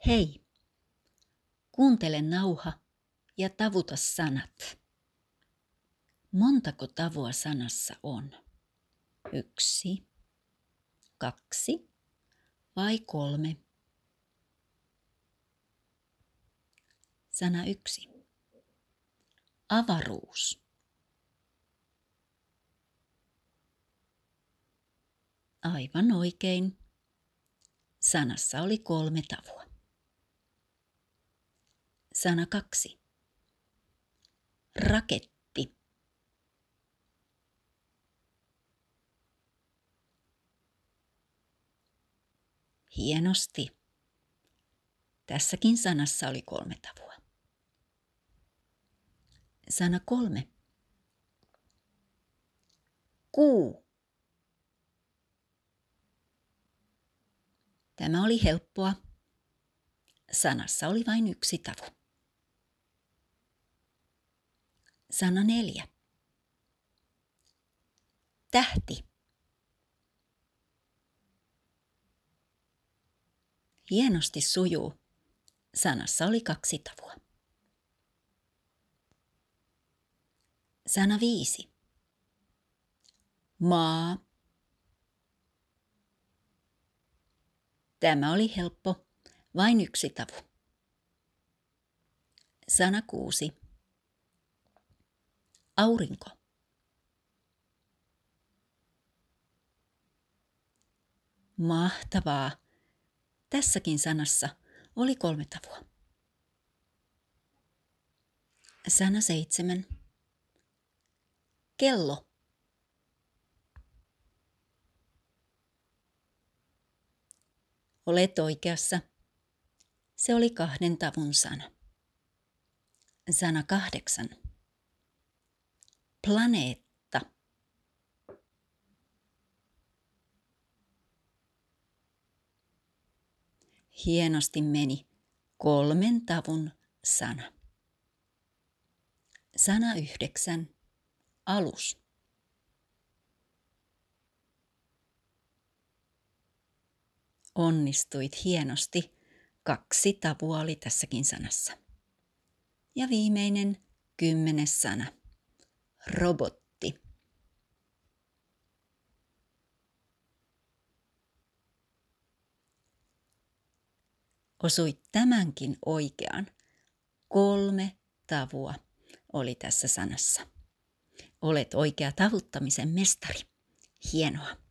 Hei, kuuntele nauha ja tavuta sanat. Montako tavua sanassa on? 1, 2 vai 3? Sana 1. Avaruus. Aivan oikein. Sanassa oli 3 tavua. Sana 2. Raketti. Hienosti. Tässäkin sanassa oli 3 tavua. Sana 3. Kuu. Tämä oli helppoa. Sanassa oli vain 1 tavu. Sana 4. Tähti. Hienosti sujuu. Sanassa oli 2 tavua. Sana 5. Maa. Tämä oli helppo. Vain 1 tavu. Sana 6. Aurinko. Mahtavaa. Tässäkin sanassa oli 3 tavua. Sana 7. Kello. Olet oikeassa. Se oli 2 tavun sana. Sana 8. Planeetta. Hienosti meni. 3 tavun sana. Sana 9. Alus. Onnistuit hienosti. 2 tavua oli tässäkin sanassa. Ja viimeinen 10. sana. Robotti. Osuit tämänkin oikeaan. 3 tavua oli tässä sanassa. Olet oikea tavuttamisen mestari. Hienoa.